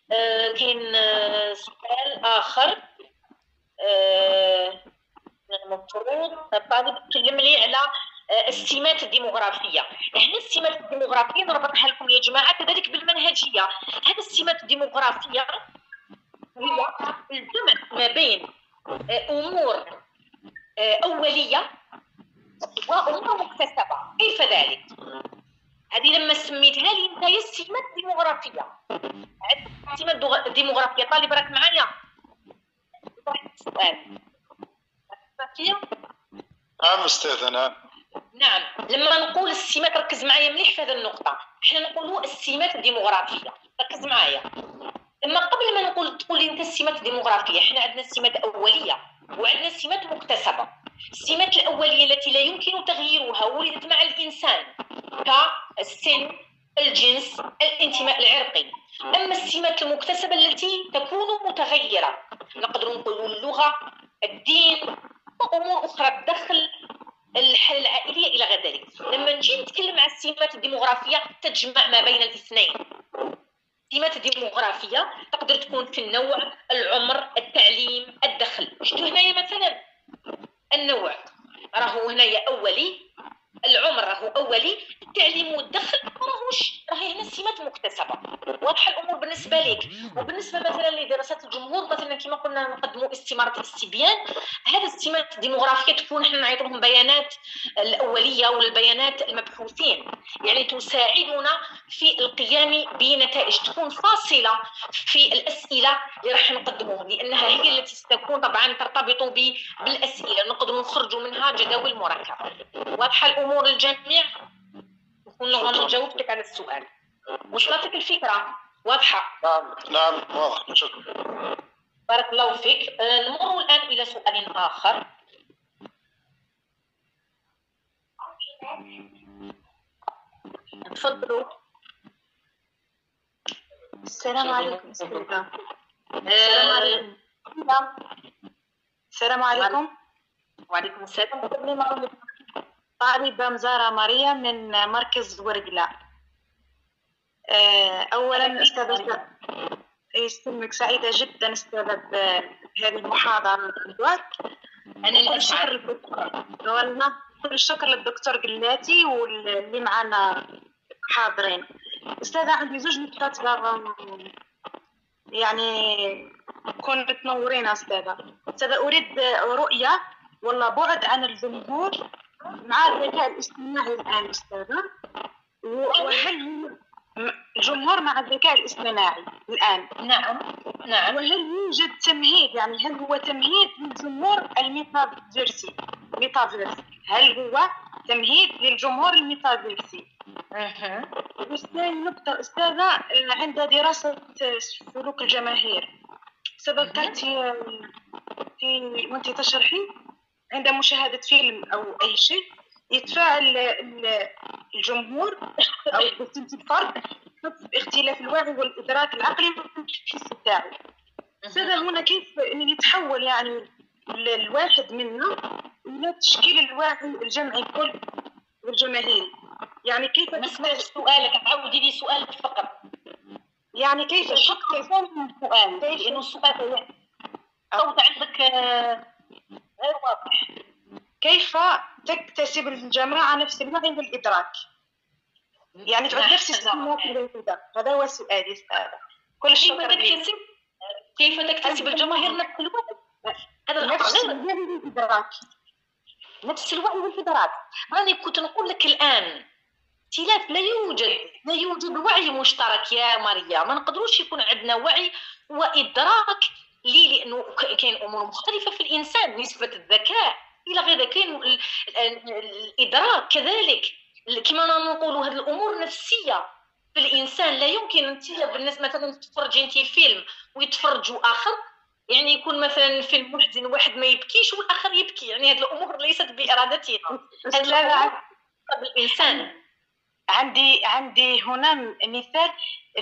كاين سؤال آخر. المفروض الطالب يتكلم لي على السمات الديموغرافية. احنا السمات الديموغرافية نربطها لكم يا جماعة كذلك بالمنهجية. هذه السمات الديموغرافية هي الجمع ما بين أمور أولية وأمور مكتسبة. كيف ذلك؟ هذه لما سميتها لي انت هي السمات الديموغرافية. السمات الديموغرافية طالب راك معايا؟ السؤال نعم أستاذة. نعم. لما نقول السمات، ركز معايا مليح في هذه النقطة، احنا نقولوا السمات الديموغرافية، ركز معايا. لما قبل ما تقول انت السمات الديموغرافية، احنا عندنا السمات أولية وعندنا السمات مكتسبة. السمات الأولية التي لا يمكن تغييرها ولدت مع الإنسان كالسن، الجنس، الانتماء العرقي. أما السمات المكتسبة التي تكون متغيرة، نقدر نقول اللغة، الدين، وأمور أخرى تدخل الحالة العائلية إلى غير ذلك. لما نجي نتكلم على السمات الديموغرافية تجمع ما بين الاثنين. السمات الديموغرافية تقدر تكون في النوع، العمر، التعليم، الدخل. شفتوا هنايا مثلا النوع راهو هنايا أولي، العمر راهو أولي، التعليم والدخل راهي هنا السمات مكتسبة. واضحة الأمور بالنسبة لك؟ وبالنسبة مثلا لدراسات الجمهور مثلا كما قلنا نقدموا استمارة الاستبيان، هذه السمات الديموغرافية تكون احنا نعيطوهم بيانات الأولية ولا البيانات المبحوثين، يعني تساعدنا في القيام بنتائج تكون فاصلة في الأسئلة اللي راح نقدموها، لأنها هي التي ستكون طبعا ترتبط بالأسئلة نقدروا نخرجوا منها جداول مركبة. واضحة الأمور للجميع؟ نكون جاوبتك على السؤال. وصلتك الفكرة؟ واضحة؟ نعم واضح. شكرا. بارك الله فيك. نمر الآن إلى سؤال آخر. تفضلوا. السلام عليكم. السلام عليكم. السلام عليكم. وعليكم السلام. طالبة مزارة ماريا من مركز ورقلة. أولا أستاذة يسلمك، سعيدة جدا أستاذة بهذه المحاضرة. أنا الشكر والله كل الشكر للدكتور قلاتي واللي معنا حاضرين. أستاذة عندي زوج نقاط يعني كنت تنورين أستاذة. أريد رؤية ولا بعد عن الجمهور مع الذكاء الاصطناعي الآن أستاذة، وهل الجمهور مع الذكاء الاصطناعي الآن؟ نعم. وهل يوجد تمهيد، يعني هل هو تمهيد للجمهور الميتافيرسي؟ هل هو تمهيد للجمهور الميتافيرسي؟ والثاني نقطة أستاذة، عند دراسة سلوك الجماهير ذكرتي في وانت تشرحي عند مشاهدة فيلم أو أي شيء يتفاعل الجمهور أو الفرد حسب اختلاف الوعي والإدراك العقلي والحس التاعي. أستاذة هنا كيف يتحول يعني الواحد منا إلى تشكيل الوعي الجمعي كل والجماهيري؟ يعني كيف نسمع سؤالك، عاودي لي سؤالك فقط. يعني كيف السؤال لأنه السؤال صوت عندك غير واضح. كيف تكتسب الجماعة نفس الوعي والإدراك؟ يعني تعود نفس السمات والإدراك. هذا هو سؤالي أستاذة. كل الشكر لك. كيف تكتسب الجماهير نفس الوعي؟ هذا نفس الوعي والإدراك. نفس الوعي والإدراك. أنا كنت نقول لك الآن اختلاف، لا يوجد وعي مشترك يا ماريا. ما نقدروش يكون عندنا وعي وإدراك. ليه؟ لأنه كاين أمور مختلفة في الإنسان، نسبة الذكاء إلى غير ذلك، كاين الإدراك كذلك. كما نقولوا هذه الأمور نفسية في الإنسان. لا يمكن أنت بالنسبة مثلا تتفرجي أنت الفيلم ويتفرجوا آخر، يعني يكون مثلا الفيلم محزن واحد ما يبكيش والآخر يبكي، يعني هذه الأمور ليست بإرادتنا. هذا الإنسان. عندي هنا مثال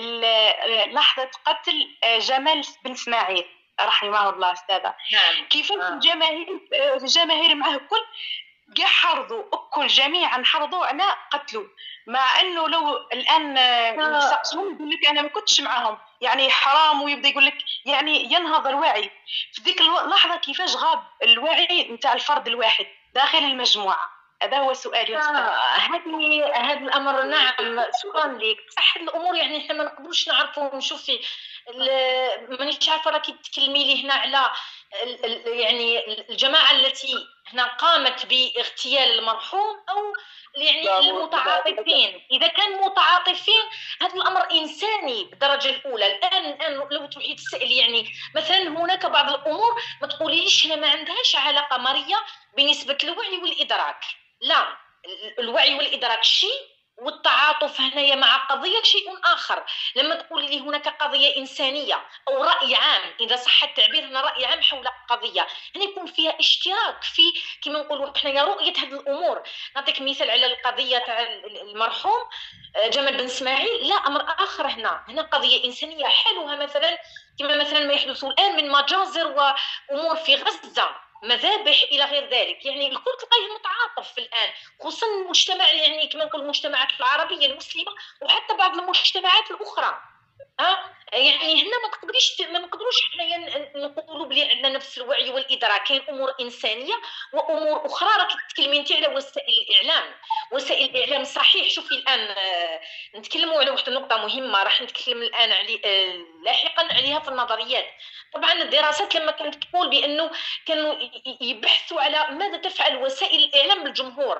لحظة قتل جمال بن إسماعيل رحمه الله أستاذة. نعم. كيف الجماهير معه كل كاع حرضوا الكل جميعا حرضوا على قتله، مع انه لو الان سقسوهم يقول لك انا ما كنتش معاهم، يعني حرام، ويبدا يقول لك يعني ينهض الوعي في ديك اللحظه. كيفاش غاب الوعي نتاع الفرد الواحد داخل المجموعه؟ هذا هو سؤالي يا استاذ. هذا الامر، نعم، شكرا لك. صح الامور يعني احنا ما نقدروش نعرفوا. شوفي مانيش عارفه راكي تكلمي لي هنا على يعني الجماعه التي هنا قامت باغتيال المرحوم، او يعني المتعاطفين. اذا كان متعاطفين هذا الامر انساني بالدرجه الاولى. الان لو تروحي تسالي يعني مثلا هناك بعض الامور ما تقوليش هنا ما عندهاش علاقه مريه بنسبه الوعي والادراك. لا، الوعي والادراك شيء، والتعاطف هنايا مع قضيه شيء اخر. لما تقولي لي هناك قضيه انسانيه او راي عام، اذا صح التعبير هنا راي عام حول قضيه، هنا يكون فيها اشتراك في كما نقولوا حنايا رؤيه هذه الامور. نعطيك مثال على القضيه تاع المرحوم جمال بن اسماعيل. لا، امر اخر. هنا قضيه انسانيه حالها مثلا كما مثلا ما يحدث الان من مجازر وامور في غزه، مذابح الى غير ذلك. يعني الكل تلقاه متعاطف الان، خصوصا المجتمع يعني كما نقول المجتمعات العربيه المسلمه، وحتى بعض المجتمعات الاخرى. يعني هنا ما نقدروش حنايا نقولوا بلي عندنا نفس الوعي والادراك. كاين امور انسانيه وامور اخرى. راك تتكلمي انت على وسائل الاعلام. وسائل الاعلام صحيح. شوفي الان نتكلموا على واحد النقطه مهمه، راح نتكلم الان علي لاحقا عليها في النظريات. طبعا الدراسات لما كانت تقول بانه كانوا يبحثوا على ماذا تفعل وسائل الاعلام بالجمهور.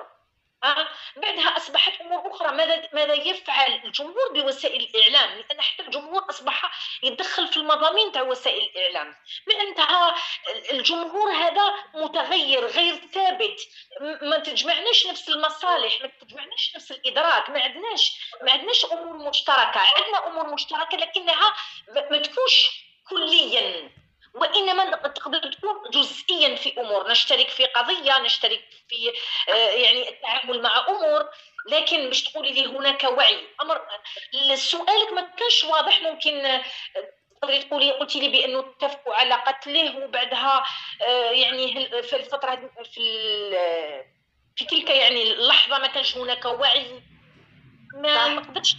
بعدها اصبحت امور اخرى، ماذا يفعل الجمهور بوسائل الاعلام، لان حتى الجمهور اصبح يتدخل في المضامين تاع وسائل الاعلام. معناتها الجمهور هذا متغير غير ثابت، ما تجمعناش نفس المصالح، ما تجمعناش نفس الادراك، ما عندناش امور مشتركه. عندنا امور مشتركه لكنها ما تكونش كليا، وانما تقدر تكون جزئيا في امور. نشترك في قضيه، نشترك في يعني التعامل مع امور، لكن مش تقولي لي هناك وعي. امر سؤالك ما كانش واضح. ممكن تقدري تقولي، قلتي لي بانه اتفقوا على قتله وبعدها يعني في الفتره في تلك يعني اللحظه ما كانش هناك وعي. ما نقدرش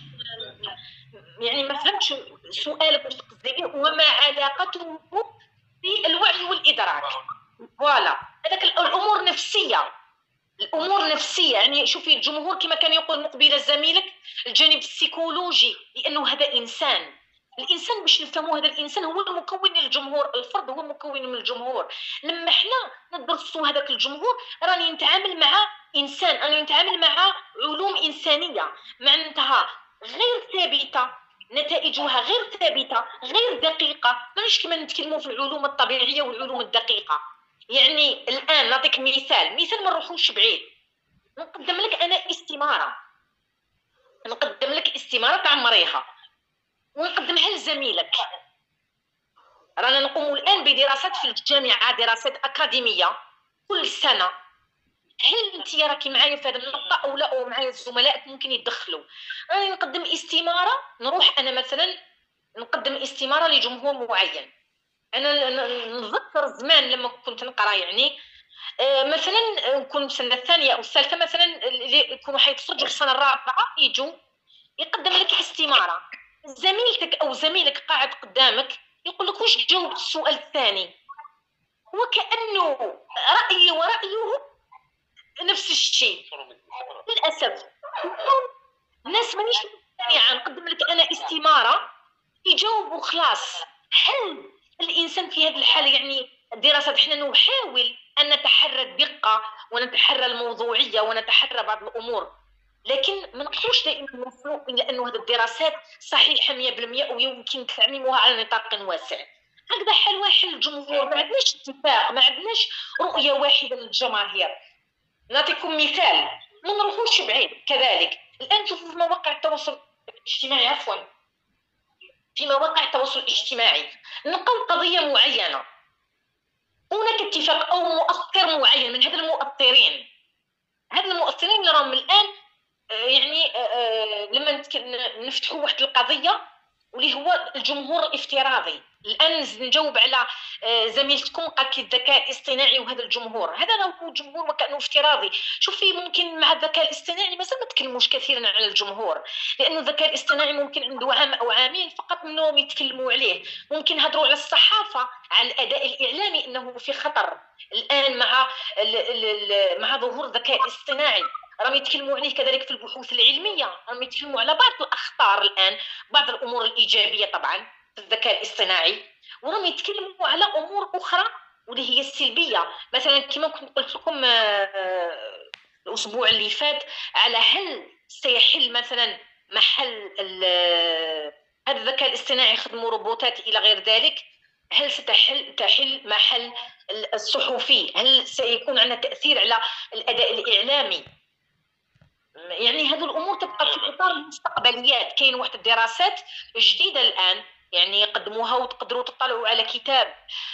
يعني ما فهمتش سؤالك واش تقصدي به، وما علاقته بالوعي والادراك. فوالا هذاك الامور نفسيه. الامور نفسيه يعني شوفي الجمهور كما كان يقول مقبله زميلك الجانب السيكولوجي، لانه هذا انسان. الانسان باش نفهموا هذا الانسان هو المكون للجمهور، الفرد هو مكون من الجمهور. لما احنا ندرسوا هذاك الجمهور راني نتعامل مع انسان، راني نتعامل مع علوم انسانيه معناتها غير ثابته، نتائجها غير ثابته، غير دقيقه. ماناش كما نتكلموا في العلوم الطبيعيه والعلوم الدقيقه. يعني الان نعطيك مثال ما نروحوش بعيد. نقدم لك انا استماره تعمريها ونقدمها لزميلك. رانا نقوم الان بدراسات في الجامعه، دراسات اكاديميه كل سنه. هل انت راكي معايا في هذه النقطه او لا؟ او معايا زملائك ممكن يتدخلوا. راني نقدم استماره، نروح انا مثلا نقدم استماره لجمهور معين. انا نتذكر زمان لما كنت نقرا يعني مثلا نكون السنه الثانيه او الثالثه مثلا، اللي يكونوا حيتخرجوا السنه الرابعه يجوا يقدم لك استماره. زميلتك او زميلك قاعد قدامك يقول لك واش جاوبت السؤال الثاني، وكانه رايي ورايه نفس الشيء. للاسف الناس مانيش مقتنعه. نقدم لك انا استماره يجاوبوا خلاص. هل الانسان في هذه الحاله يعني الدراسات احنا نحاول ان نتحرى الدقه ونتحرى الموضوعيه ونتحرى بعض الامور، لكن ما نقدروش دائما نوصلوا الى انه هذه الدراسات صحيحه 100% ويمكن تعميمها على نطاق واسع. هكذا حال الجمهور، ما عندناش اتفاق، ما عندناش رؤيه واحده للجماهير. نعطيكم مثال ما نروحوش بعيد. كذلك الان شوفوا في مواقع التواصل الاجتماعي، في مواقع التواصل الاجتماعي نقل قضيه معينه، هناك اتفاق او مؤثر معين من هذا المؤثرين. اللي راهم الان يعني لما نفتحوا واحد القضيه واللي هو الجمهور الافتراضي، الان نجاوب على زميلتكم قالت لي الذكاء الاصطناعي وهذا الجمهور، هذا راه جمهور وكانه افتراضي. شوفي ممكن مع الذكاء الاصطناعي مازال ما تكلموش كثيرا على الجمهور، لانه الذكاء الاصطناعي ممكن عنده عام او عامين فقط انهم يتكلموا عليه. ممكن نهضروا على الصحافه، على الاداء الاعلامي انه في خطر الان مع ظهور الذكاء الاصطناعي. راهم يتكلموا عليه كذلك في البحوث العلميه، راهم يتكلموا على بعض الاخطار الان، بعض الامور الايجابيه طبعا في الذكاء الاصطناعي، وراهم يتكلموا على امور اخرى واللي هي السلبيه. مثلا كما كنت قلت لكم الاسبوع اللي فات على هل سيحل مثلا محل هذا الذكاء الاصطناعي، يخدموا روبوتات الى غير ذلك. هل تحل محل الصحفي؟ هل سيكون عندنا تاثير على الاداء الاعلامي؟ يعني هذه الامور تبقى في اطار المستقبليات. كاين واحد الدراسات جديده الان يعني قدموها، وتقدروا تطلعوا على كتاب.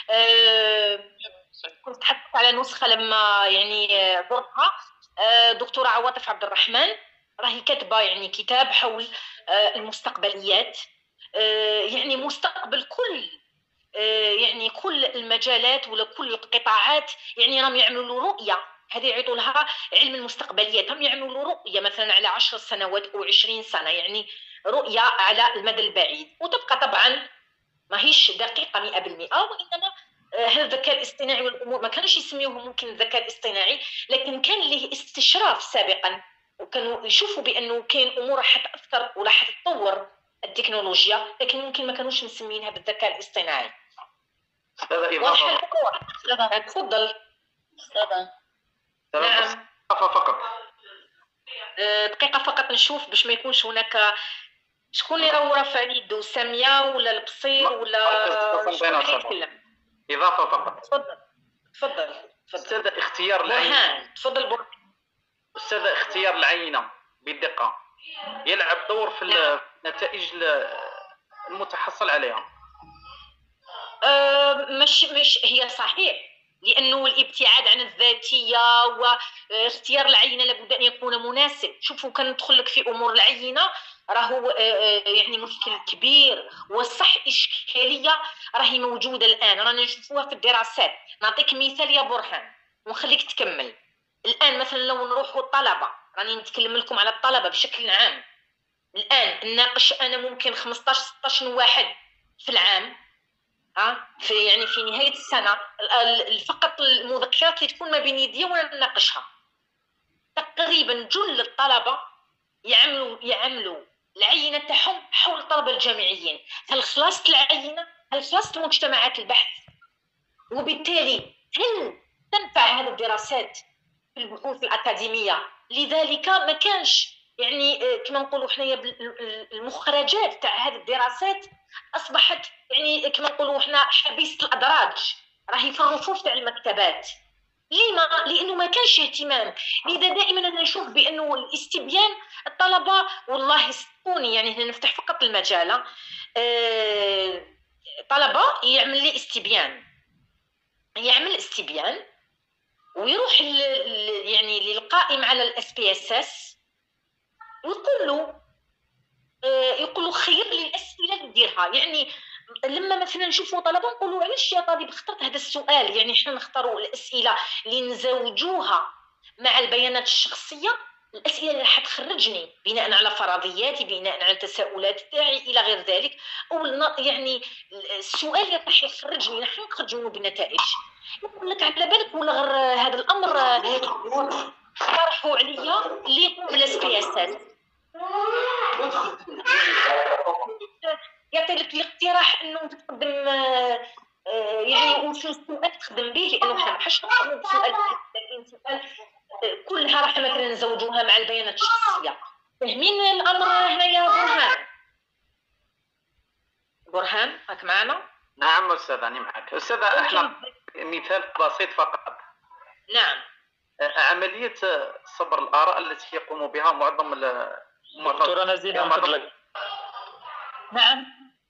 كنت تحدثت على نسخه لما يعني زرتها. دكتوره عواطف عبد الرحمن راهي كاتبه يعني كتاب حول المستقبليات، يعني مستقبل كل يعني كل المجالات ولا كل القطاعات. يعني راهم يعملوا له رؤيه، هذه يعيطوا لها علم المستقبليات. هم يعملوا له رؤيه مثلا على 10 سنوات او 20 سنه، يعني رؤيه على المدى البعيد، وتبقى طبعا ماهيش دقيقه 100%. وانما هذا الذكاء الاصطناعي والامور ما كانوش يسميوه ممكن الذكاء الاصطناعي، لكن كان له استشراف سابقا، وكانوا يشوفوا بانه كاين امور راح تاثر وراح تتطور التكنولوجيا، لكن ممكن ما كانوش مسمينها بالذكاء الاصطناعي. هذا اضافه. تفضل. نعم فقط دقيقه فقط نشوف باش ما يكونش هناك. شكون اللي راه رافع يده؟ ساميه ولا البصير ولا شكون اللي يتكلم؟ اضافه فقط. تفضل. استاذ اختيار العينه. تفضل برهان. استاذ اختيار العينه بدقه يلعب دور في النتائج المتحصل عليها. مش هي صحيح، لانه الابتعاد عن الذاتيه واختيار العينه لابد ان يكون مناسب. شوفوا كندخل لك في امور العينه راهو يعني مشكل كبير، والصح اشكاليه راهي موجوده الان، رانا نشوفوها في الدراسات. نعطيك مثال يا برهان ونخليك تكمل. الان مثلا لو نروحوا الطلبه، راني نتكلم لكم على الطلبه بشكل عام. الان نناقش انا ممكن 15 16 واحد في العام، في يعني في نهايه السنه، فقط المذكرات اللي تكون ما بين يدي وانا نناقشها. تقريبا جل الطلبه يعملوا العينه تاعهم حول الطلبه الجامعيين. هل خلصت العينه؟ هل خلصت مجتمعات البحث؟ وبالتالي هل تنفع هذه الدراسات في البحوث الاكاديميه؟ لذلك ما كانش يعني كما نقولوا حنايا المخرجات تاع هذه الدراسات اصبحت يعني كما نقولوا حنا حبيسه الادراج، راهي في الرفوف تاع المكتبات. لما؟ لانه ما كانش اهتمام. لذا دائما انا نشوف بانه الاستبيان الطلبه، والله يصدقوني يعني هنا نفتح فقط المجال، طلبه يعمل لي استبيان ويروح يعني للقائم على الاس بي اس اس ويقول له خير لي الاسئله اللي ديرها. يعني لما مثلا نشوفوا طلبه نقولوا علاش يا طالب اخترت هذا السؤال، يعني احنا نختاروا الاسئله اللي نزوجوها مع البيانات الشخصيه، الاسئله اللي راح تخرجني بناء على فرضياتي، بناء على التساؤلات تاعي الى غير ذلك، او يعني السؤال اللي راح يخرجني نحن نخرج منه بنتائج. نقول لك على بالك ولا غير هذا الامر طرحوا عليا اللي يقوم بالاس بي اس اس، يعطي لك الاقتراح انه تقدم يعني وشو السؤال تخدم به، لانه حنا حاش نقدموا بسؤال، لكن سؤال كلها راح مثلا نزوجوها مع البيانات الشخصيه. فاهمين الامر هنا يا برهان؟ راك معنا؟ نعم استاذ انا معك. استاذ احنا مثال بسيط فقط. نعم. عمليه صبر الاراء التي يقوم بها معظم دكتورة نزيهة من فضلك. نعم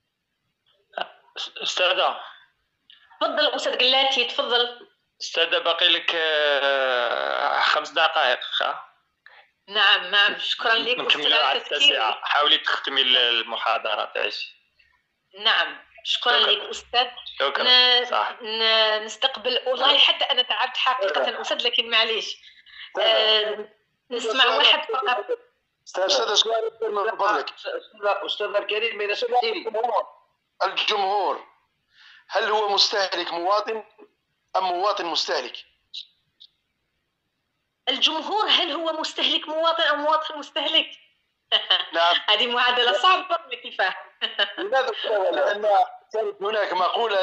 استاذة. تفضل استاذ قلاتي تفضل. استاذة باقي لك 5 دقائق. نعم شكرا لك. نكملوا على 9. حاولي تختمي المحاضرة تاعك. نعم شكرا لك أستاذ. شكرا. صح. نستقبل والله حتى أنا تعبت حقيقة أستاذ، لكن معليش نسمع واحد فقط. أستاذ سؤال من فضلك. أستاذ الكريم، إذا سمحتي لي، الجمهور هل هو مستهلك مواطن أم مواطن مستهلك؟ الجمهور هل هو مستهلك مواطن أو مواطن مستهلك؟ نعم. هذه معادلة صعبة كيفاه؟ لماذا؟ لأن كانت هناك مقولة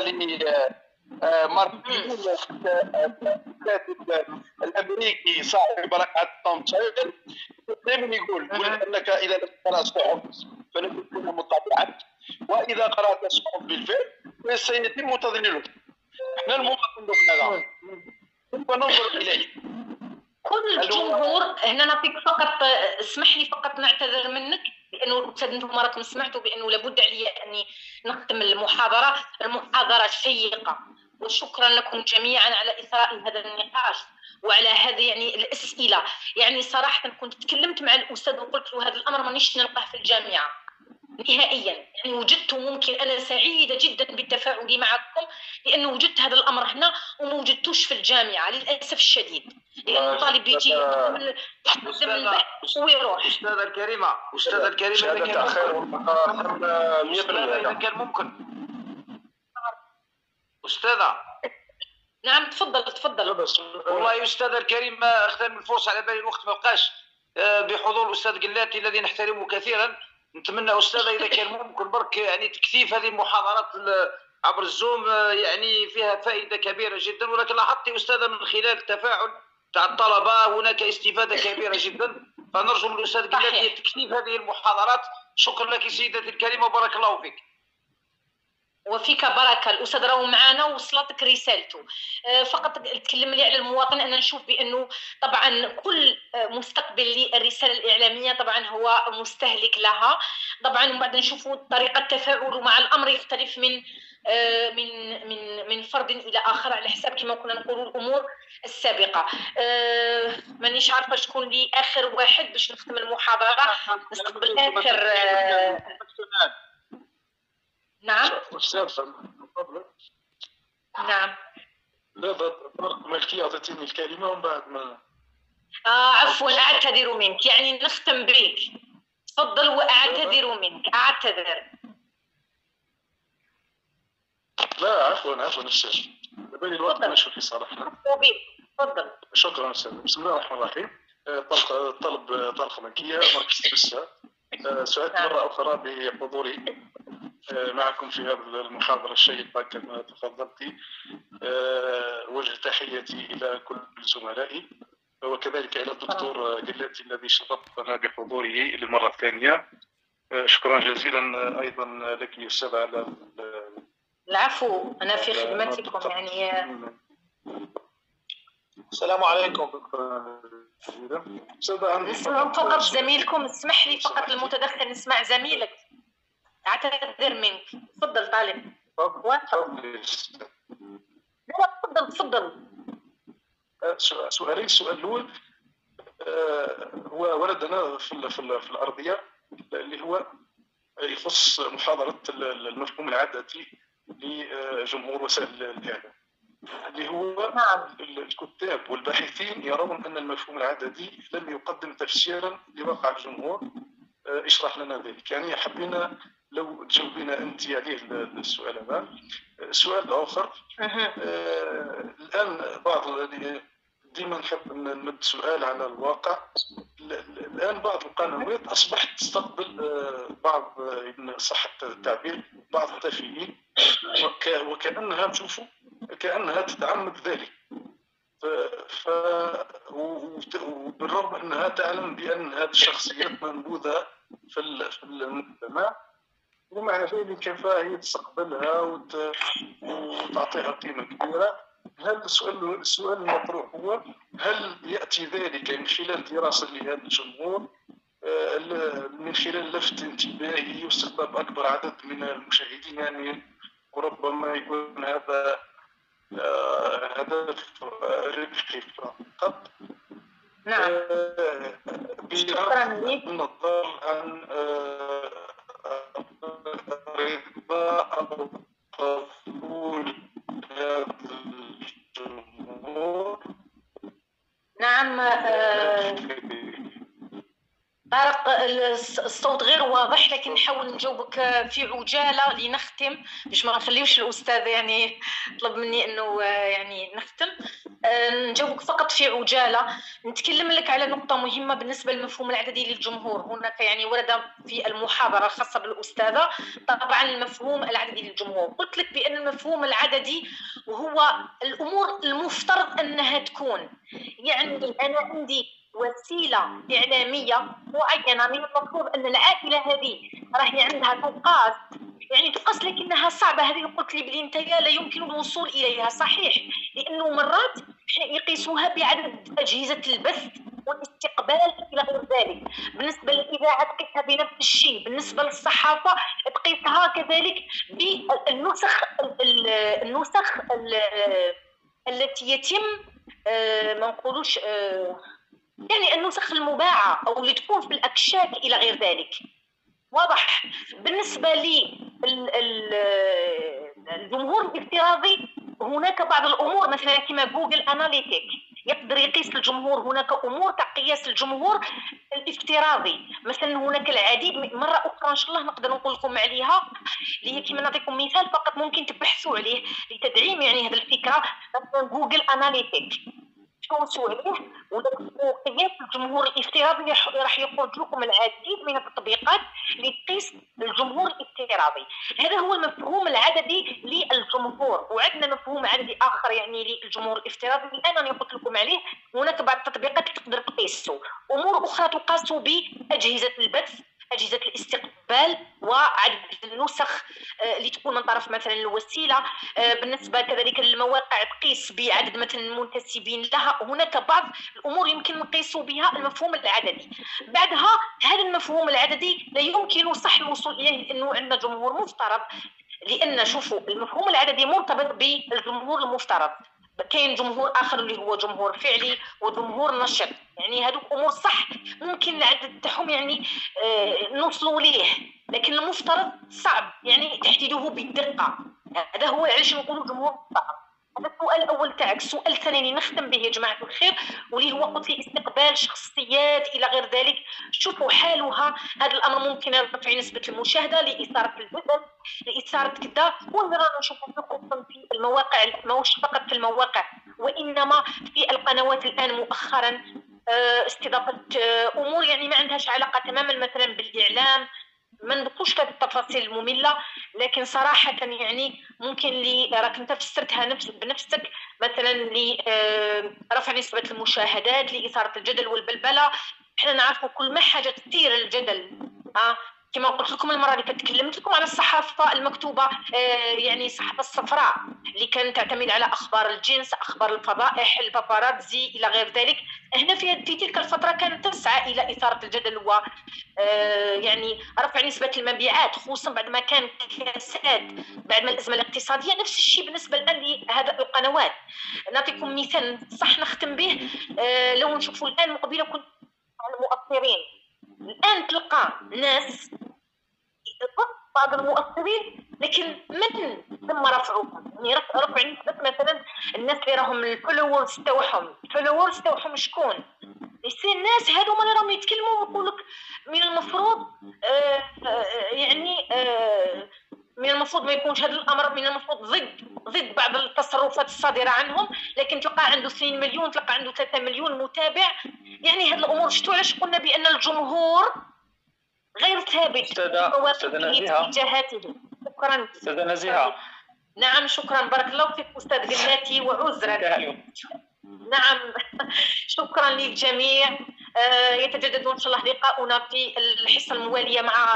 الأمريكي صاحب رقعة توم ساير دائما يقول أنك إذا لم تقرأ الصحف فلن تكون مطلعا، وإذا قرأت الصحف بالفعل سيتم تضليلك. احنا المواطن هذا كيف ننظر إليه؟ كل الجمهور هنا نعطيك فقط، اسمح لي فقط نعتذر منك لانه انتم راكم سمعتوا بانه لابد علي اني نختم المحاضره شيقه، وشكرا لكم جميعا على اثراء هذا النقاش وعلى هذا يعني الاسئله. يعني صراحه كنت تكلمت مع الاستاذ وقلت له هذا الامر مانيش نلقاه في الجامعه نهائيا، يعني وجدته ممكن. انا سعيده جدا بالتفاعل معكم لانه وجدت هذا الامر هنا وما وجدتوش في الجامعه للاسف الشديد، لانه طالب يجي يقدم البحث ويروح. أستاذة الكريمة إذا كان ممكن أستاذة. نعم تفضل. والله أستاذ الكريم أختم الفرصة على بالي الوقت ما بقاش، بحضور الأستاذ قلاتي الذي نحترمه كثيرا. نتمنى أستاذة إذا كان ممكن برك يعني تكثيف هذه المحاضرات عبر الزوم، يعني فيها فائدة كبيرة جدا. ولكن لاحظت أستاذة من خلال التفاعل تاع الطلبة هناك استفادة كبيرة جدا، فنرجو من الأستاذ قلاتي تكثيف هذه المحاضرات. شكرا لك سيدتي الكريمة وبارك الله فيك. وفيك بركه. الاستاذ راهو معنا ووصلتك رسالته. فقط تكلم لي على المواطن. انا نشوف بانه طبعا كل مستقبل للرساله الاعلاميه طبعا هو مستهلك لها طبعا، ومن بعد نشوفوا طريقه تفاعله مع الامر يختلف من فرد الى اخر على حساب كما كنا نقولوا الامور السابقه. مانيش عارفه شكون لي اخر واحد باش نختم المحاضره. نستقبل اخر نعم. أستاذ من فضلك. نعم. لا ملكي أعطيتني الكلمة ومن بعد ما عفوا أعتذر منك، يعني نختم بك. تفضل وأعتذر منك. أعتذر. لا عفوا أستاذ، بالي الوقت ماشي في صراحة. تفضل. شكرا أستاذ. بسم الله الرحمن الرحيم. طلب طلقة ملكية مركز تبسة. سعدت مرة أخرى بحضوري معكم في هذه المحاضرة الشيقة كما تفضلتي. وجه تحياتي إلى كل زملائي وكذلك إلى الدكتور قلاتي الذي شرفنا بحضوره للمرة الثانية. شكرا جزيلا أيضا لك أستاذ على العفو. أنا في خدمتكم يعني. السلام عليكم. نسمع فقط زميلكم. اسمح لي فقط المتدخل نسمع زميلك. أعتذر منك. تفضل طالب. لا تفضل. سؤالين. السؤال الأول هو ولدنا في الأرضية اللي هو يخص محاضرة المفهوم العددي لجمهور وسائل الإعلام، اللي هو الكتاب والباحثين يرون أن المفهوم العددي لم يقدم تفسيرا لواقع الجمهور. اشرح لنا ذلك، يعني حبينا لو تجاوبينا أنت عليه السؤال هذا. السؤال الآخر الآن ديما نحب نمد سؤال على الواقع. الآن بعض القنوات أصبحت تستقبل بعض إن صح التعبير بعض التافهين وكأنها تشوفوا كأنها تتعمد ذلك، وبالرغم أنها تعلم بأن هذه الشخصيات منبوذة في المجتمع، ومع ذلك فهي تستقبلها وتعطيها قيمة كبيرة. هل السؤال المطروح هو هل يأتي ذلك من خلال دراسة لهذا الجمهور، من خلال لفت انتباهي واستقطاب أكبر عدد من المشاهدين، يعني وربما يكون هذا هدف ربحي فقط؟ نعم. بغض النظر عن رضا أو الصوت غير واضح، لكن نحاول نجاوبك في عجاله لنختم، باش ما نخليوش الاستاذ يعني طلب مني انه يعني نختم. نجاوبك فقط في عجاله. نتكلم لك على نقطه مهمه بالنسبه للمفهوم العددي للجمهور. هناك يعني ورد في المحاضره الخاصه بالاستاذه طبعا المفهوم العددي للجمهور. قلت لك بان المفهوم العددي وهو الامور المفترض انها تكون، يعني انا عندي وسيله اعلاميه معينه، من المفروض ان العائله هذه راهي عندها تقاس، يعني تقاس لكنها صعبه. هذه قلت لي بلي انت لا يمكن الوصول اليها، صحيح، لانه مرات يقيسوها بعدد اجهزه البث والاستقبال الى غير ذلك. بالنسبه للاذاعه تقيسها بنفس الشيء، بالنسبه للصحافه تقيسها كذلك بالنسخ التي يتم ما نقولوش يعني النسخ المباعة أو اللي تكون في الأكشاك إلى غير ذلك. واضح. بالنسبة للجمهور الافتراضي هناك بعض الأمور مثلا كما جوجل أناليتيك يقدر يقيس الجمهور. هناك أمور تقياس الجمهور الافتراضي، مثلا هناك العديد مرة أخرى إن شاء الله نقدر نقول لكم عليها، اللي هي كما نعطيكم مثال فقط ممكن تبحثوا عليه لتدعيم يعني هذه الفكرة. مثلا جوجل أناليتيك تدوسوا عليه وقياس الجمهور الافتراضي راح يخرج لكم العديد من التطبيقات لتقيس الجمهور الافتراضي. هذا هو المفهوم العددي للجمهور. وعندنا مفهوم عددي اخر يعني للجمهور الافتراضي الان انا قلت لكم عليه. هناك بعض التطبيقات اللي تقدر تقيسوا امور اخرى تقاس باجهزه البث، أجهزة الاستقبال، وعدد النسخ اللي تكون من طرف مثلا الوسيلة. بالنسبة كذلك للمواقع تقيس بعدد مثلا المنتسبين لها. هناك بعض الأمور يمكن نقيس بها المفهوم العددي. بعدها هذا المفهوم العددي لا يمكن صح الوصول إليه لأنه عندنا جمهور مفترض، لأن شوفوا المفهوم العددي مرتبط بالجمهور المفترض. كاين جمهور اخر اللي هو جمهور فعلي وجمهور نشط، يعني هذوك امور صح ممكن العدد تاعهم يعني نوصلوا ليه، لكن المفترض صعب يعني تحديده بالدقه. هذا هو علاش نقولوا جمهور مفترض. هذا السؤال الاول تاعك. السؤال الثاني اللي نختم به يا جماعه الخير واللي هو قلت لي استقبال شخصيات الى غير ذلك. شوفوا حالها هذا الامر ممكن يرفع نسبه المشاهده لاثاره الجدل لاثاره كذا. ورانا نشوفوا خصوصا في المواقع، ماهوش فقط في المواقع وانما في القنوات الان مؤخرا استضافه امور يعني ما عندهاش علاقه تماما مثلا بالاعلام. ما ندخلش في التفاصيل الممله، لكن صراحه يعني ممكن اللي راك انت فسرتها بنفسك مثلا لرفع نسبه المشاهدات، لاثاره الجدل والبلبله. احنا نعرفوا كل ما حاجه تثير الجدل كما قلت لكم المره اللي فاتت تكلمت لكم على الصحافه المكتوبه، يعني الصحافه الصفراء اللي كانت تعتمد على اخبار الجنس، اخبار الفضائح، الباباراتزي الى غير ذلك. هنا في تلك الفتره كانت تسعى الى اثاره الجدل و يعني رفع نسبه المبيعات، خصوصا بعد ما كان كساد بعد ما الازمه الاقتصاديه. نفس الشيء بالنسبه الان لهذا القنوات. نعطيكم مثال صح نختم به. لو نشوفوا الان مقبله كنت على المؤثرين، الآن تلقى ناس بعض المؤثرين لكن من ثم رفعوهم، يعني رفع نسبة مثلا الناس اللي راهم الفولورز تاعهم شكون؟ يصير الناس هذوما اللي راهم يتكلموا ويقول لك من المفروض يعني من المفروض ما يكونش هذا الامر، من المفروض ضد بعض التصرفات الصادره عنهم، لكن تلقى عنده 2 مليون، تلقى عنده 3 مليون متابع. يعني هذه الامور شفتوا علاش قلنا بان الجمهور غير ثابت في اتجاهاته. شكرا استاذه نزيهه. نعم شكرا، بارك الله فيك استاذ قناتي وعذرا. نعم شكرا للجميع. يتجدد ان شاء الله لقاؤنا في الحصه المواليه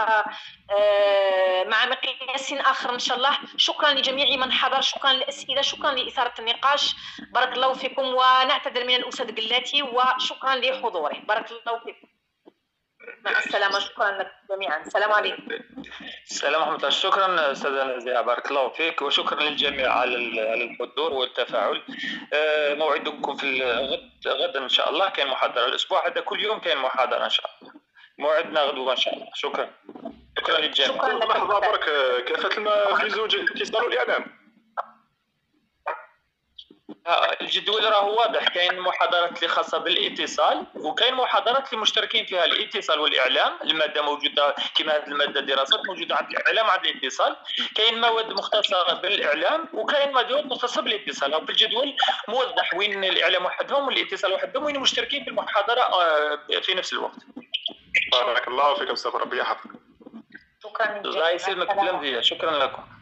مع مقياس اخر ان شاء الله. شكرا لجميع من حضر، شكرا للاسئله، شكرا لاثاره النقاش، بارك الله فيكم. ونعتذر من الاستاذ قلاتي وشكرا لحضوره، بارك الله فيكم. مع السلامه، شكرا لكم جميعا، السلام عليكم. السلام ورحمه الله. شكرا استاذه نزيهه، بارك الله فيك، وشكرا للجميع على الحضور والتفاعل. موعدكم في غدا ان شاء الله. كاين محاضره الاسبوع هذا، كل يوم كاين محاضره ان شاء الله. موعدنا غدوه ان شاء الله. شكرا للجميع. شكرا لحظه برك، كافه الماء في زوج الاتصال والاعلام. الجدول راه واضح، كاين محاضرات اللي خاصه بالاتصال، وكاين محاضرات اللي مشتركين فيها الاتصال والاعلام. الماده موجوده كما هذه الماده دراسات موجوده عند الاعلام عند الاتصال. كاين مواد مختصه بالاعلام وكاين مواد مختصه بالاتصال. في الجدول موضح وين الاعلام وحدهم والاتصال وحدهم، وين مشتركين في المحاضره في نفس الوقت. بارك الله فيك استاذ، ربي يحفظك. شكرا. الله يسلمك، شكرا لكم.